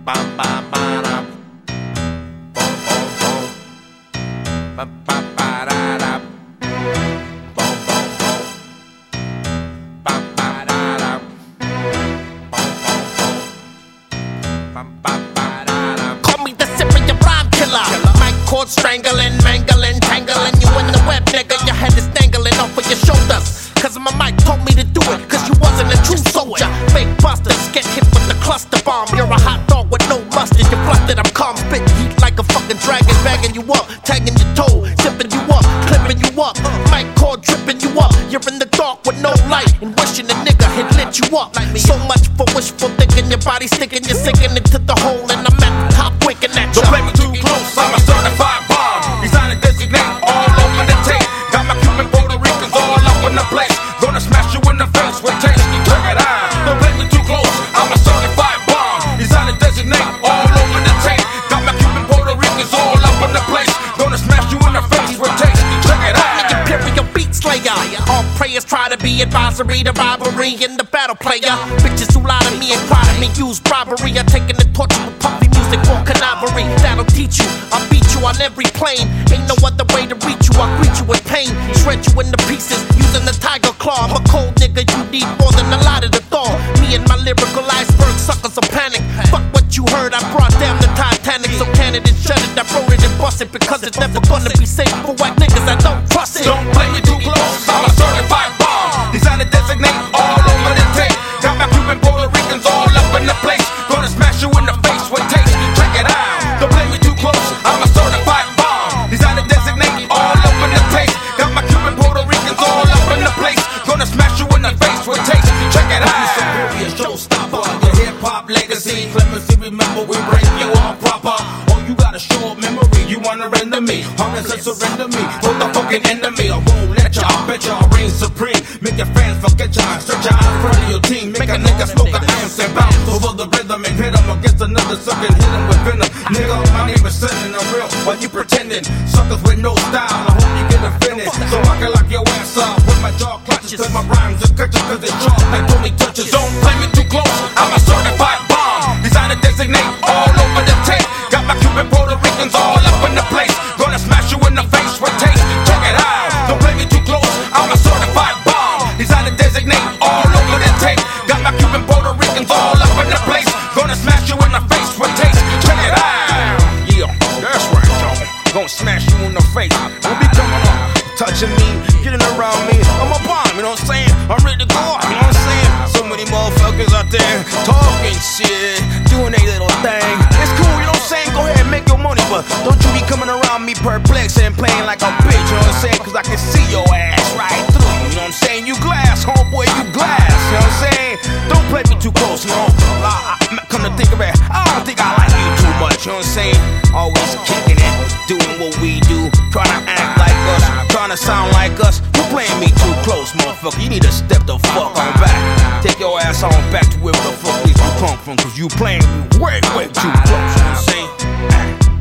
bam bam bam. Boom boom boom. Ba ba ba da da. Boom boom boom. Ba ba da da. Boom boom boom. Ba ba ba da da. Call me the Syrian rhyme killer. Mic cord strangling, mangling, tangling you in the web, nigga. Your head is dangling off of your shoulders. Cause my mic told me to do it, cause you wasn't a true soldier. Fake busters get hit with the cluster bomb. You're a hot dog with no mustard. You're flustered, I'm calm, spit heat like a fucking dragon. Bagging you up, tagging your toe, zipping you up, clipping you up. Mic cord tripping you up. You're in the dark with no light and wishing a nigga had lit you up. So much for wishful thinking, your body sticking, you're sinking into the hole, and I'm at the top winking at you. Don't play me too close, I'm a certified bomb. Design and designate all over the tape. Got my Cuban Puerto Ricans all up in the place. Gonna smash you in the face with taste. Check it out. Don't play me too close. I'm a certified bomb. Design and designate all over the tape. Got my Cuban Puerto Ricans all up in the place. Gonna smash you in the face with taste. Check it out. Imperial beat slayer. All prayers try to be advisory to rivalry in the battle player. Bitches who lie to me and cry to me use bribery. I'm taking the torture with puffy music for canary. That'll teach you. I'll beat you on every plane. Ain't no other way to reach you. I'll greet you with pain. Shred you into pieces using the tiger claw. I'm a cold nigga, you need more than a lot of the thaw. Me and my lyrical iceberg suckers will panic. Fuck what you heard, I brought down the Titanic. So Canada shut it, I wrote it and bust it. Because it's never gonna be safe for white niggas, I don't trust it. Don't play me too close, I'm a certified bomb. Design and designate all over the tape. Got my Cuban Puerto Ricans all up in the place. Gonna smash you in the face with taste. Check it out. Don't play me too close, I'm a certified bomb. Design and designate all over the tape. Got my Cuban Puerto Ricans all up in the place. Gonna smash you in the face with taste. Check it out. Superior showstopper, your hip hop legacy. Clemency, remember we break you all proper. Oh, you got a short memory, you wanna render me. Harness and surrender me for the fucking enemy. I won't let y'all, bet y'all reign supreme. Make your fans forget y'all, stretch out in front of your team. Make a nigga smoke an ounce and bounce over the rhythm and hit him against another sucker, hit him with venom. Nigga, my name is Sending, I'm real, while you pretending. Suckers with no style, I hope you get offended. So I can lock your ass up with my jaw clutches. Cause my rhymes are catches, cause it's sharp like Tony touches. Don't play me too close, I'm a certified bomb. Design and designate all over the tape. Got my Cuban Puerto Ricans all up in the place. Gonna smash you in the face with taste. Check it out. Don't play me too close, I'm a certified bomb. Design and designate all over the tape. Got my Cuban Puerto Ricans all up in the place. Gonna smash you in the face with taste. Check it out. Yeah, that's right, y'all. Gonna smash you in the face. Don't be coming on, touching me, getting around me. I'm a bomb, you know what I'm saying? I'm ready to go off, you know what I'm saying? So many motherfuckers out there talking shit, doing their little thing. It's cool, you know what I'm saying? Go ahead and make your money, but don't you be coming around me perplexed and playing like a bitch, you know what I'm saying? Cause I can see your ass right through, you know what I'm saying? You glass, homeboy, you glass, you know what I'm saying? Don't play me too close, you know? Come to think of it, I don't think I like you too much, you know what I'm saying? Always kicking it, doing what we do, trying to act like us, trying to sound like us. You playing me too close, motherfucker. You need to step the fuck on back. Take your ass on back to where the fuck you come from, cause you playing me way, way too close, you know what I'm saying?